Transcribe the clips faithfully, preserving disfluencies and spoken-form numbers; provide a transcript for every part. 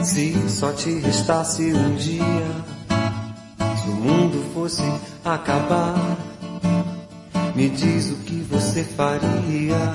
Se só te restasse um dia, se o mundo fosse acabar, me diz o que você faria.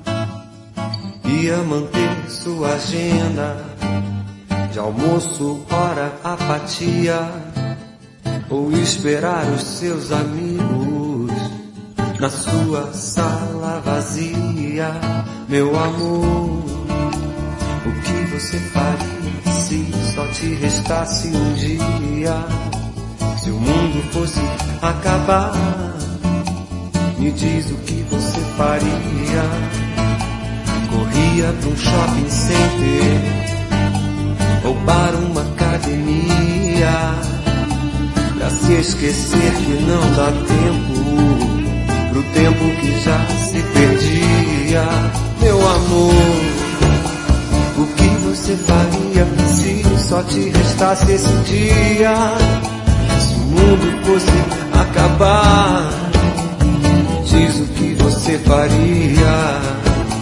Ia manter sua agenda de almoço, hora, apatia, ou esperar os seus amigos na sua sala vazia. Meu amor, o que você faria se só te restasse um dia? Se o mundo fosse acabar, me diz o que você faria. Corria para um shopping center ou para uma academia, pra se esquecer que não dá tempo pro tempo que já se perdia. Meu amor, o que você faria se só te restasse esse dia? Se o mundo fosse acabar, diz o que você faria.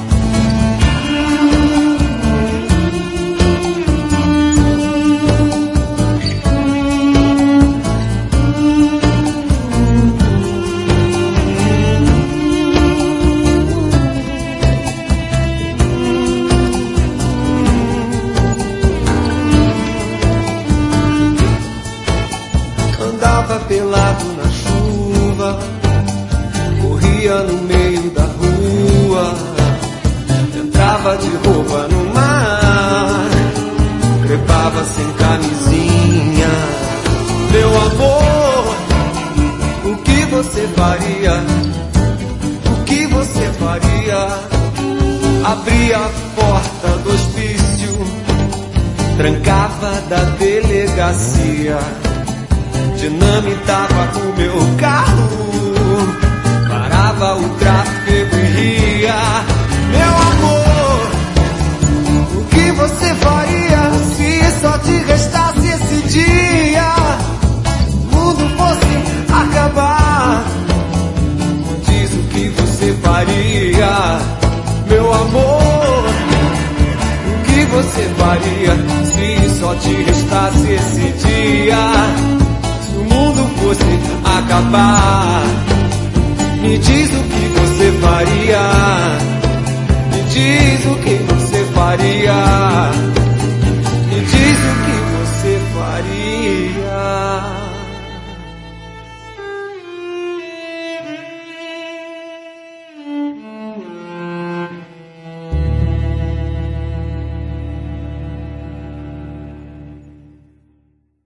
Andava pelado na chuva, corria no meio da rua, entrava de roupa no mar, trepava sem camisinha. Meu amor, o que você faria? O que você faria? Abria a porta do hospício, trancava da delegacia, dinamitava o meu carro, parava o tráfego e ria. Meu amor, o que você faria se só te restasse esse dia? Se o mundo fosse acabar, diz o que você faria. Meu amor, o que você faria se só te restasse esse dia? Se o mundo fosse acabar, me diz o que você faria. Me diz o que você faria.